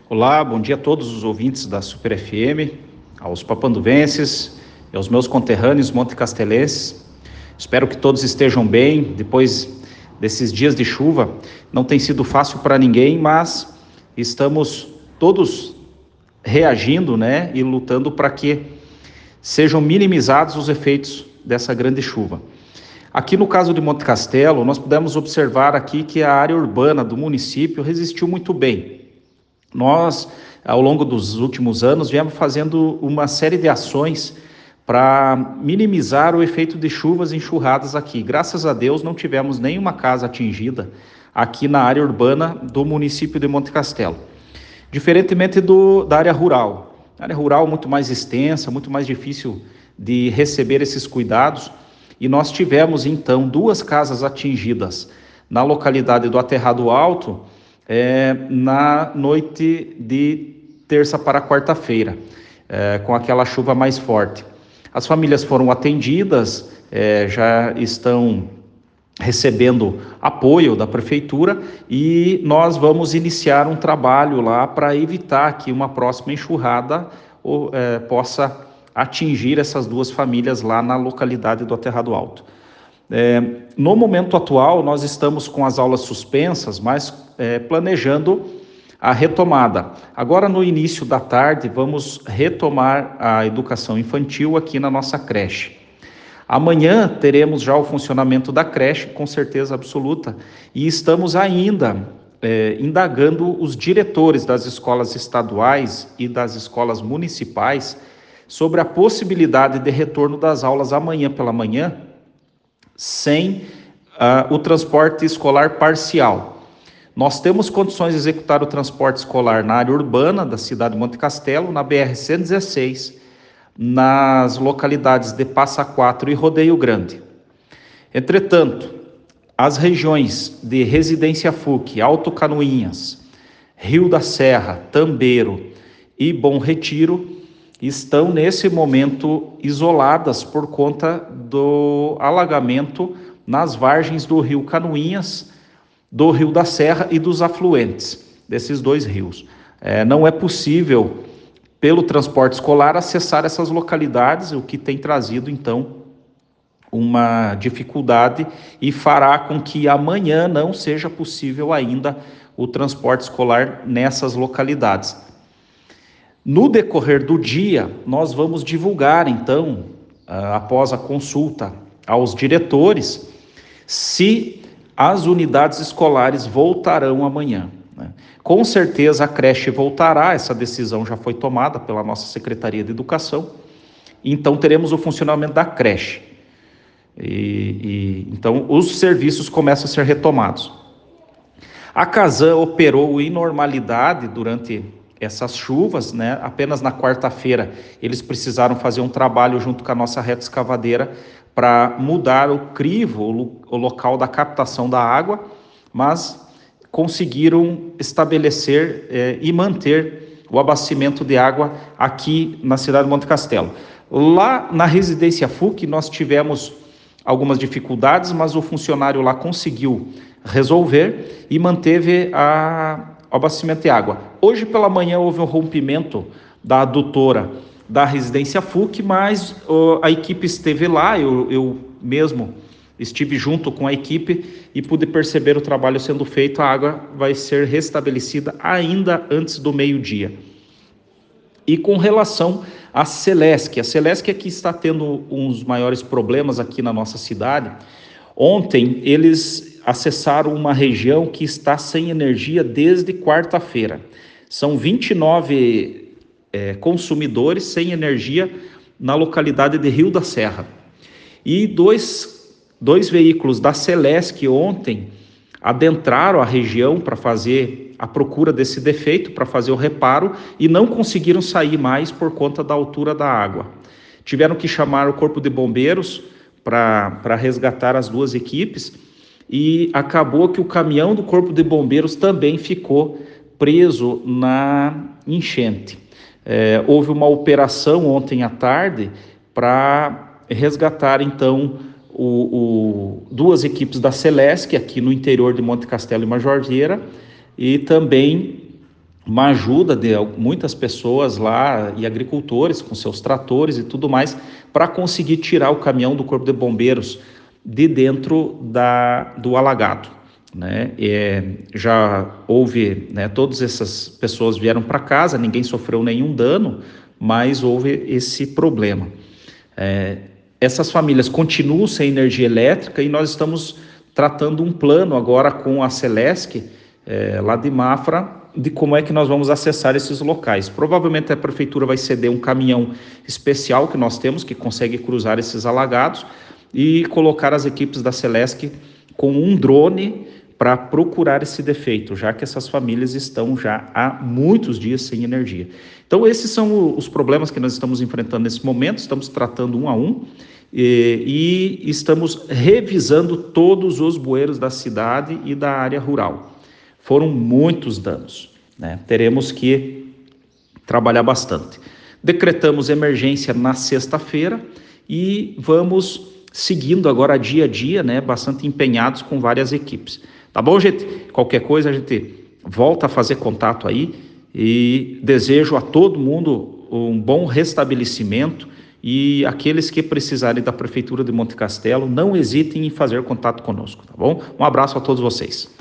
Olá, bom dia a todos os ouvintes da Super FM, aos papanduvenses e aos meus conterrâneos montecastelenses. Espero que todos estejam bem depois desses dias de chuva. Não tem sido fácil para ninguém, mas estamos todos reagindo, e lutando para que sejam minimizados os efeitos dessa grande chuva. Aqui no caso de Monte Castelo, nós pudemos observar aqui que a área urbana do município resistiu muito bem. Nós, ao longo dos últimos anos, viemos fazendo uma série de ações para minimizar o efeito de chuvas e enxurradas aqui. Graças a Deus, não tivemos nenhuma casa atingida aqui na área urbana do município de Monte Castelo. Diferentemente da área rural. A área rural muito mais extensa, muito mais difícil de receber esses cuidados. E nós tivemos, então, 2 casas atingidas na localidade do Aterrado Alto, na noite de terça para quarta-feira, com aquela chuva mais forte. As famílias foram atendidas, já estão recebendo apoio da prefeitura e nós vamos iniciar um trabalho lá para evitar que uma próxima enxurrada possa atingir essas 2 famílias lá na localidade do Aterrado Alto. No momento atual, nós estamos com as aulas suspensas, mas planejando a retomada. Agora, no início da tarde, vamos retomar a educação infantil aqui na nossa creche. Amanhã teremos já o funcionamento da creche, com certeza absoluta, e estamos ainda indagando os diretores das escolas estaduais e das escolas municipais sobre a possibilidade de retorno das aulas amanhã pela manhã, sem o transporte escolar parcial. Nós temos condições de executar o transporte escolar na área urbana da cidade de Monte Castelo, na BR-116, nas localidades de Passa Quatro e Rodeio Grande. Entretanto, as regiões de Residência FUC, Alto Canoinhas, Rio da Serra, Tambeiro e Bom Retiro estão nesse momento isoladas por conta do alagamento nas vargens do Rio Canoinhas, do Rio da Serra e dos afluentes desses 2 rios. Não é possível, pelo transporte escolar, acessar essas localidades, o que tem trazido, então, uma dificuldade e fará com que amanhã não seja possível ainda o transporte escolar nessas localidades. No decorrer do dia, nós vamos divulgar, então, após a consulta aos diretores, se as unidades escolares voltarão amanhã. Com certeza a creche voltará, essa decisão já foi tomada pela nossa Secretaria de Educação, então teremos o funcionamento da creche. Então os serviços começam a ser retomados. A Casan operou em normalidade durante essas chuvas, apenas na quarta-feira eles precisaram fazer um trabalho junto com a nossa reta escavadeira para mudar o crivo, o local da captação da água, mas conseguiram estabelecer e manter o abastecimento de água aqui na cidade de Monte Castelo. Lá na Residência FUC nós tivemos algumas dificuldades, mas o funcionário lá conseguiu resolver e manteve o abastecimento de água. Hoje pela manhã houve um rompimento da adutora da Residência FUC, mas a equipe esteve lá, eu mesmo estive junto com a equipe e pude perceber o trabalho sendo feito. A água vai ser restabelecida ainda antes do meio-dia. E com relação à Celesc, a Celesc é que está tendo uns maiores problemas aqui na nossa cidade. Ontem eles acessaram uma região que está sem energia desde quarta-feira. São 29 consumidores sem energia na localidade de Rio da Serra. E dois veículos da Celesc ontem adentraram a região para fazer a procura desse defeito, para fazer o reparo, e não conseguiram sair mais por conta da altura da água. Tiveram que chamar o Corpo de Bombeiros para resgatar as 2 equipes, e acabou que o caminhão do Corpo de Bombeiros também ficou preso na enchente. Houve uma operação ontem à tarde para resgatar, então, 2 equipes da Celesc, aqui no interior de Monte Castelo e Major Vieira, e também uma ajuda de muitas pessoas lá e agricultores com seus tratores e tudo mais para conseguir tirar o caminhão do Corpo de Bombeiros de dentro do alagado, né? Já houve, né, todas essas pessoas vieram para casa, ninguém sofreu nenhum dano, mas houve esse problema. Essas famílias continuam sem energia elétrica e nós estamos tratando um plano agora com a Celesc, lá de Mafra, de como é que nós vamos acessar esses locais. Provavelmente a prefeitura vai ceder um caminhão especial que nós temos, que consegue cruzar esses alagados, e colocar as equipes da Celesc com um drone para procurar esse defeito, já que essas famílias estão já há muitos dias sem energia. Então esses são os problemas que nós estamos enfrentando nesse momento, estamos tratando um a um e estamos revisando todos os bueiros da cidade e da área rural. Foram muitos danos, né? Teremos que trabalhar bastante. Decretamos emergência na sexta-feira e vamos seguindo agora dia a dia, né? Bastante empenhados com várias equipes. Tá bom, gente? Qualquer coisa a gente volta a fazer contato aí e desejo a todo mundo um bom restabelecimento e aqueles que precisarem da Prefeitura de Monte Castelo, não hesitem em fazer contato conosco, tá bom? Um abraço a todos vocês.